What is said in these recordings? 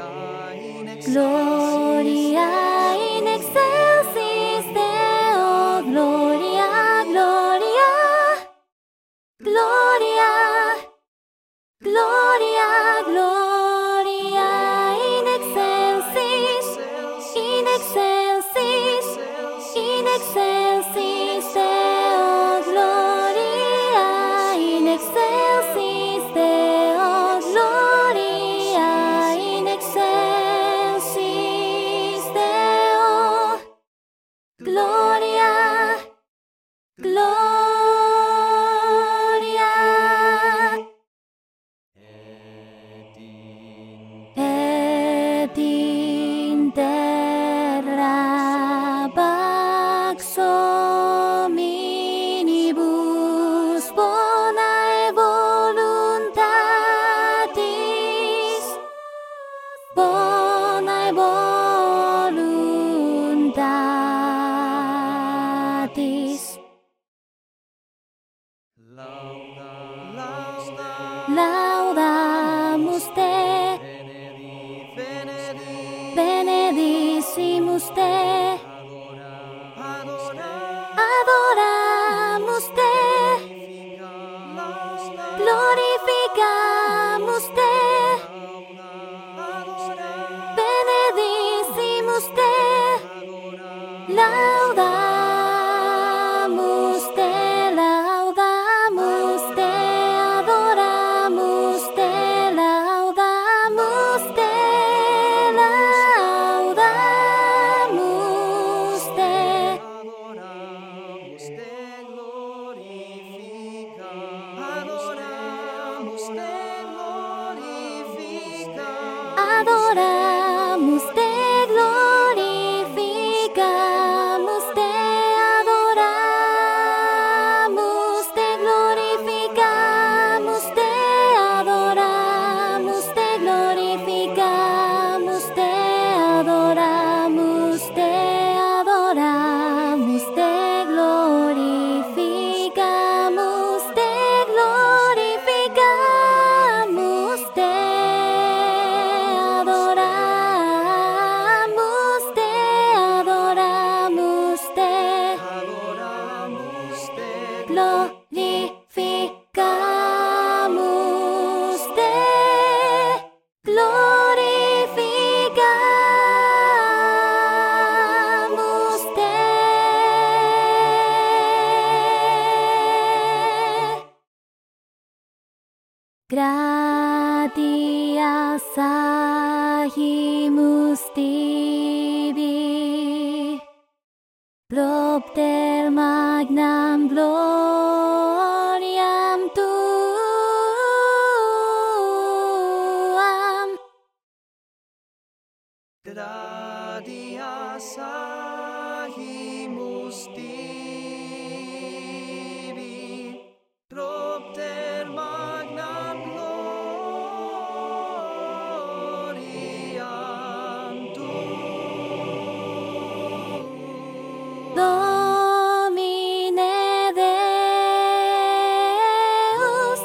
Gloria in excelsis Deo, Gloria, Gloria, Gloria, Gloria, Gloria in excelsis, in excelsis, in excelsis Deo, Gloria in excelsis Deo, Gloria in excelsis Deo, Gloria, Gloria. Et in terra pax hominibus bonae voluntatis, bonae voluntatis. Laudamus te, benedicimus te, adoramus te, glorificamus te, benedicimus te, laudamus te, laudamus te, adoramus te, laudamus te, laudamus te, adoramus te, glorificamus te, adoramus te, glorificamus te, adoramus te, glorificamus te, adoramus te, adoramus te, glorificamus te, glorificamus te, adoramus te, adoramus te, glorificamus te, glorificamus te. Gratias agimus tibi, propter magnam gloriam tuam. Gratias agimus tibi, propter magnam gloriam tuam. Domine Deus,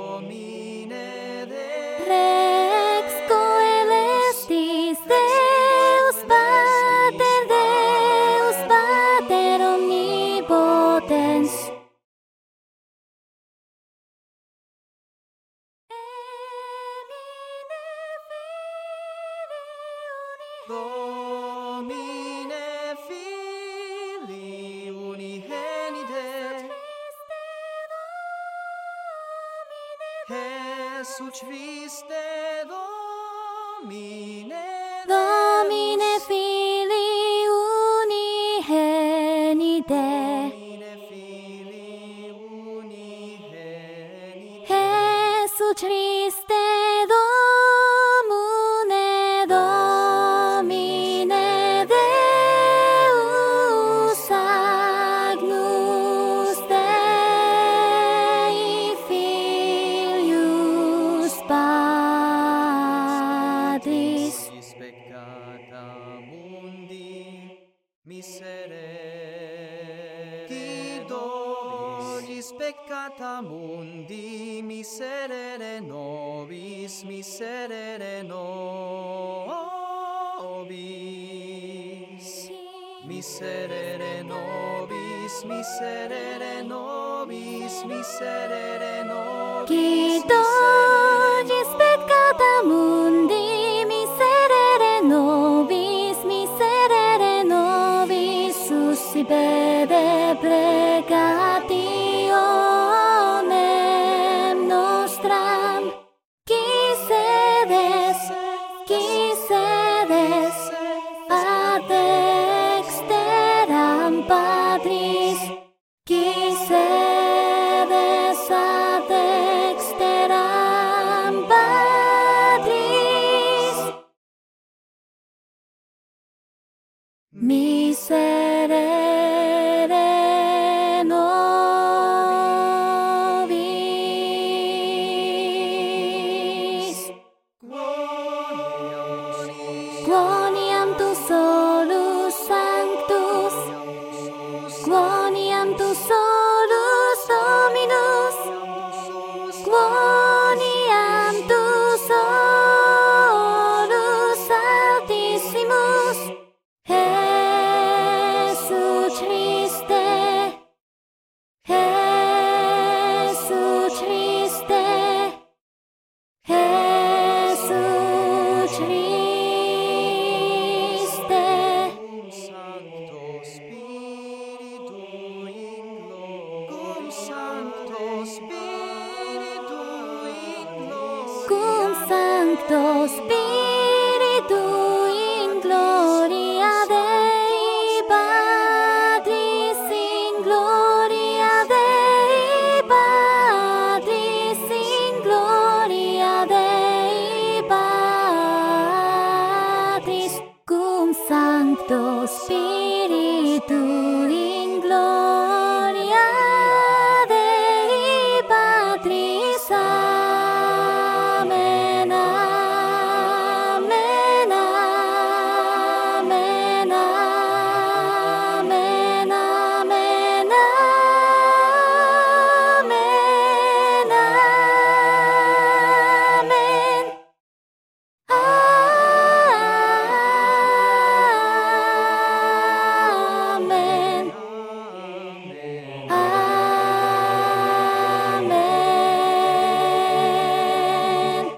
Rex coelestis, Deus Pater omnipotens. Domine Filii unigenite, Jesus Christe Domine, Domine Filii unigenite, Domine Filii unigenite, Jesus Christe Domine, Domine Deus agnus Dei Filius Patris. peccata mundi miserere, qui dogis peccata mundi miserere nobis, miserere nobis. miserere nobis, miserere nobis, miserere nobis, Qui miserere